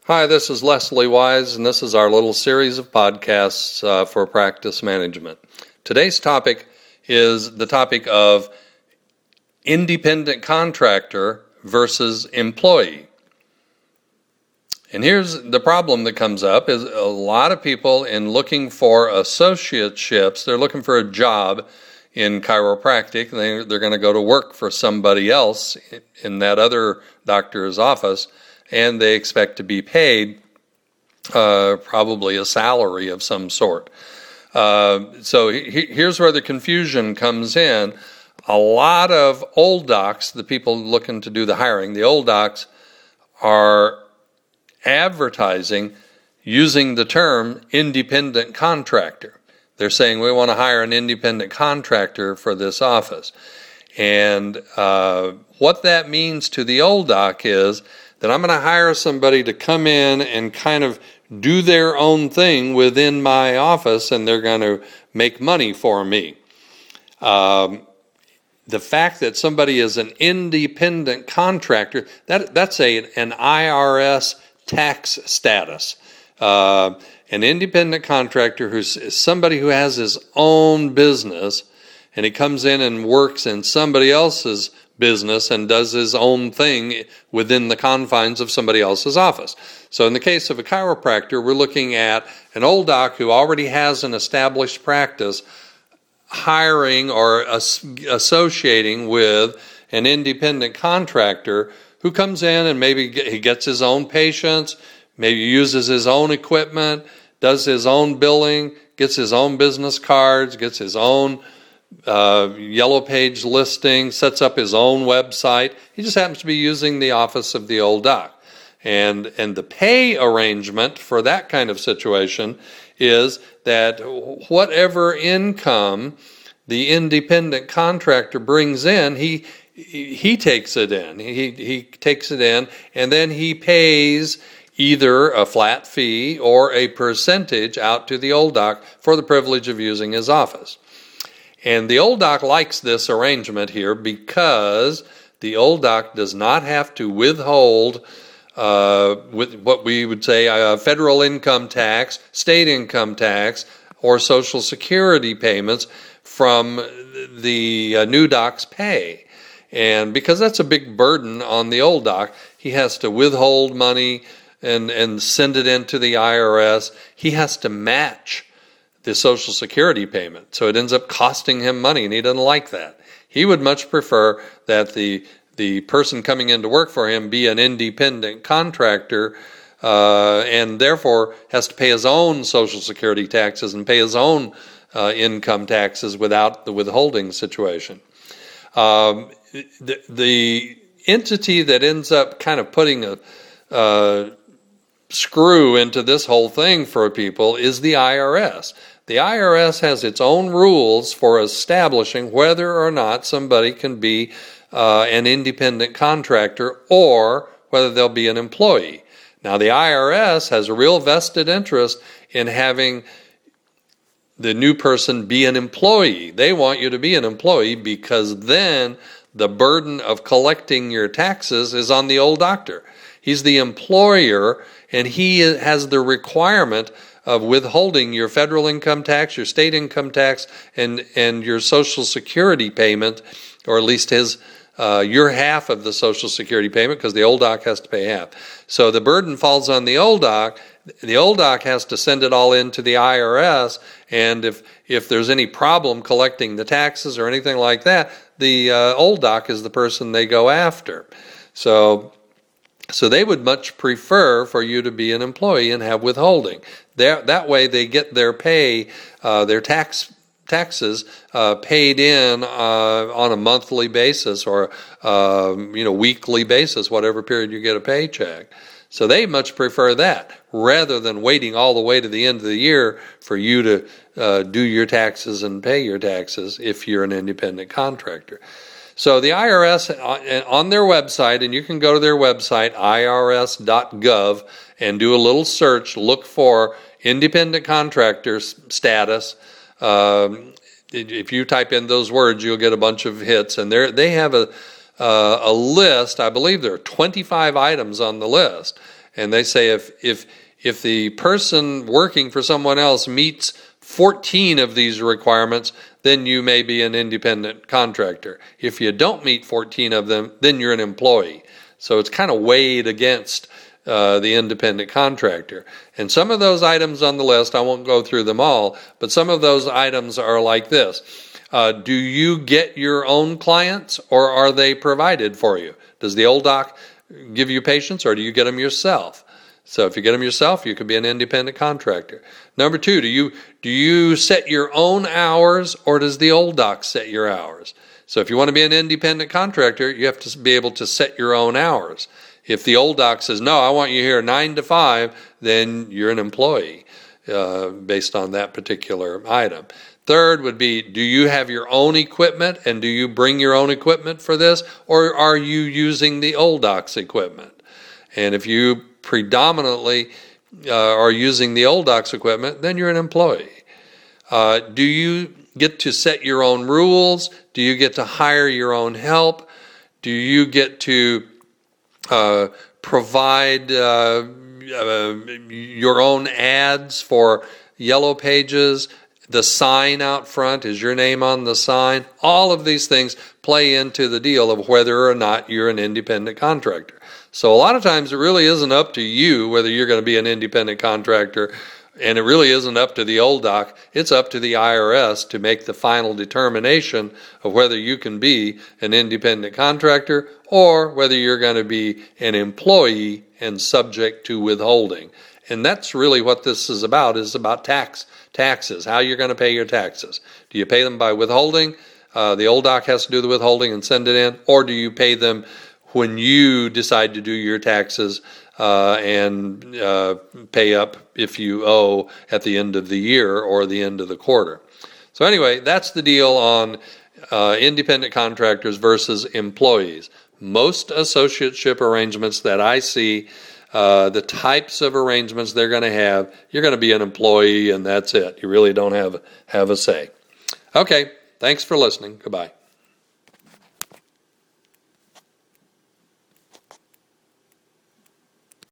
Hi, this is Leslie Wise, and this is our little series of podcasts for practice management. Today's topic is the topic of independent contractor versus employee. And here's the problem that comes up is a lot of people in looking for associateships, they're looking for a job in chiropractic. They're going to go to work for somebody else in that other doctor's office, and they expect to be paid probably a salary of some sort. So here's where the confusion comes in. A lot of old docs, the people looking to do the hiring, the old docs are advertising using the term independent contractor. They're saying we want to hire an independent contractor for this office. And what that means to the old doc is that I'm going to hire somebody to come in and kind of do their own thing within my office, and they're going to make money for me. The fact that somebody is an independent contractor, that's an IRS tax status. An independent contractor who's somebody who has his own business, and he comes in and works in somebody else's business and does his own thing within the confines of somebody else's office. So in the case of a chiropractor, we're looking at an old doc who already has an established practice hiring or associating with an independent contractor who comes in and maybe he gets his own patients, maybe uses his own equipment, does his own billing, gets his own business cards, gets his own yellow page listing, sets up his own website. He just happens to be using the office of the old doc. And the pay arrangement for that kind of situation is that whatever income the independent contractor brings in, he takes it in. He takes it in, and then he pays either a flat fee or a percentage out to the old doc for the privilege of using his office. And the old doc likes this arrangement here because the old doc does not have to withhold with what we would say federal income tax, state income tax, or Social Security payments from the new doc's pay. And because that's a big burden on the old doc, he has to withhold money and send it into the IRS. He has to match the Social Security payment. So it ends up costing him money, and he doesn't like that. He would much prefer that the person coming in to work for him be an independent contractor and therefore has to pay his own Social Security taxes and pay his own income taxes without the withholding situation. The entity that ends up kind of putting a screw into this whole thing for people is the IRS. The IRS has its own rules for establishing whether or not somebody can be an independent contractor or whether they'll be an employee. Now, the IRS has a real vested interest in having the new person be an employee. They want you to be an employee because then the burden of collecting your taxes is on the old doctor. He's the employer, and he has the requirement of withholding your federal income tax, your state income tax, and your Social Security payment, or at least your half of the Social Security payment, because the old doc has to pay half. So the burden falls on the old doc. The old doc has to send it all in to the IRS, and if there's any problem collecting the taxes or anything like that, the old doc is the person they go after. So they would much prefer for you to be an employee and have withholding. That way they get their pay, their taxes paid in on a monthly basis or weekly basis, whatever period you get a paycheck. So they much prefer that rather than waiting all the way to the end of the year for you to do your taxes and pay your taxes if you're an independent contractor. So the IRS, on their website, and you can go to their website, irs.gov, and do a little search, look for independent contractor status. If you type in those words, you'll get a bunch of hits, and they have a list. I believe there are 25 items on the list, And they say if the person working for someone else meets 14 of these requirements, then you may be an independent contractor. If you don't meet 14 of them, then you're an employee. So it's kind of weighed against the independent contractor. And some of those items on the list, I won't go through them all, but some of those items are like this. Do you get your own clients, or are they provided for you? Does the old doc give you patients, or do you get them yourself? So if you get them yourself, you could be an independent contractor. Number two, do you set your own hours, or does the old doc set your hours? So if you want to be an independent contractor, you have to be able to set your own hours. If the old doc says, no, I want you here 9 to 5, then you're an employee based on that particular item. Third would be, do you have your own equipment, and do you bring your own equipment for this, or are you using the old doc's equipment? And if you predominantly are using the old doc's equipment, then you're an employee. Do you get to set your own rules? Do you get to hire your own help? Do you get to provide your own ads for Yellow Pages? The sign out front, is your name on the sign? All of these things play into the deal of whether or not you're an independent contractor. So a lot of times it really isn't up to you whether you're going to be an independent contractor, and it really isn't up to the old doc. It's up to the IRS to make the final determination of whether you can be an independent contractor or whether you're going to be an employee and subject to withholding. And that's really what this is about taxes, how you're going to pay your taxes. Do you pay them by withholding? The old doc has to do the withholding and send it in, or do you pay them when you decide to do your taxes and pay up if you owe at the end of the year or the end of the quarter? So anyway, that's the deal on independent contractors versus employees. Most associateship arrangements that I see, the types of arrangements they're going to have, you're going to be an employee and that's it. You really don't have a say. Okay, thanks for listening. Goodbye.